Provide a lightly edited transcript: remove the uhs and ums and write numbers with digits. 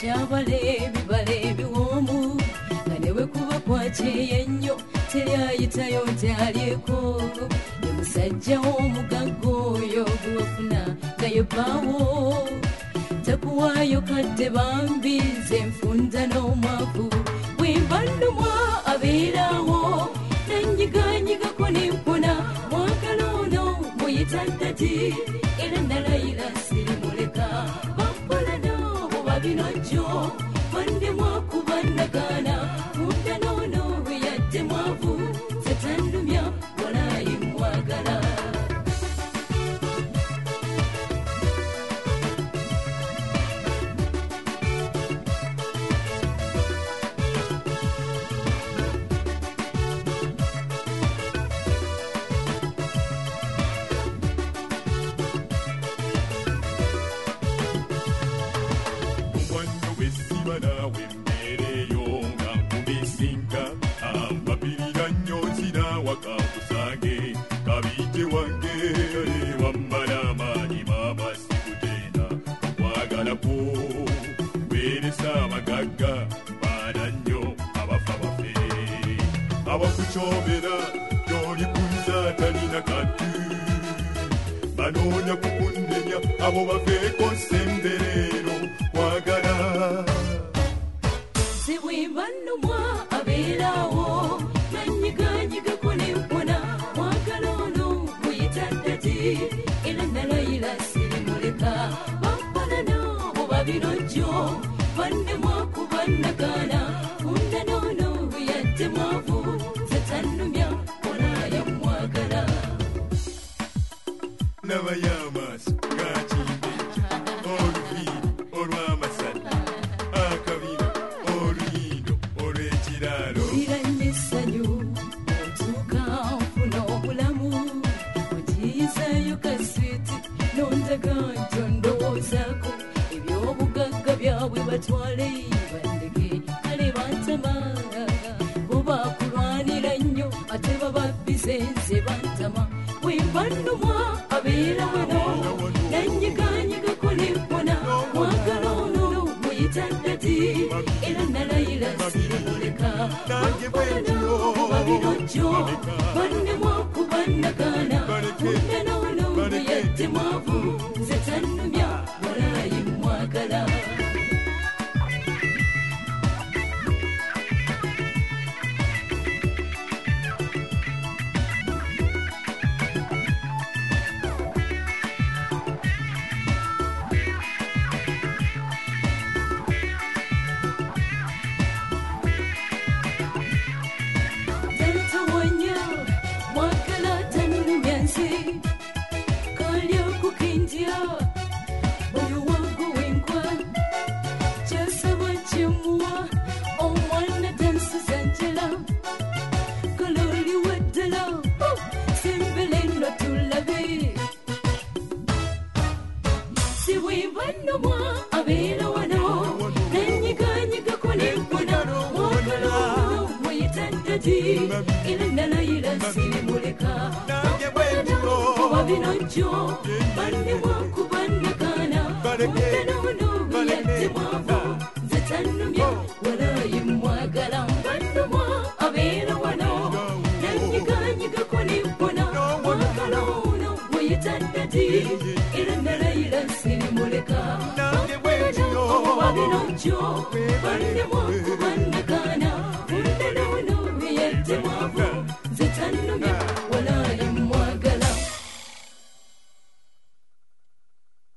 Yabalebi balebi womu Ganewe kuba kwache ennyo teri ayitayo ntalyeko ne musajja w'omugaggo oyo gw'ofuna nga ye bbaawo takuwaayo kadde bambi nze nfunda n'omwavu bwembannumwa abeerawo nannyiganyigako nempona mwagala ono muyita ddati era nalayira sirimuleka bampola n'abo babinojjo bande mwakubannagana munda n'ono bwe yadde mwavu setannumya walayi mwagala abakukyobera gyoli kunza talina kaddu banoonya kukunenya abo baveeko semberero kwagala sibwembannumwa abeerawo nannyiganyigako nempona mwagala ono muyita ddati era nalayira sirimuleka bampola n'abo babinojjo banne mwakubannagana munda n'ono yadde mwavu setannumya walayo mwagala nabayamaaso gakimbe oluviiri olw'amasada akabina oluyindo olw'ekiraalo iranye essanyu ontuuka nfuna obulamu ogiyizayo kaswiti nondaga nto ndowoozaako ebyobugagga byabwe batwale bandeke kale bantama bobakulwanira nnyo ate bababbize nze bantama bwembannumwa abeera wano nannyiganyigako nempona mwagala ono muyita ddati era nalayira sirimuleka bampola babinojjo banne mwakubannagana munda n'ono bwe yadde mwavu nze tannumya walayi mwagala binojjo banne mwakubannagana munda n'ono yadde mwavu nze tannumya walayi mwagala mbannumwa abeera wano nannyiganyigako nempona mwagala ono muyita ddati era nalayira sirimuleka bampola binojjo banne mwakubannagana munda n'ono yadde mwavu nze tannumya walayi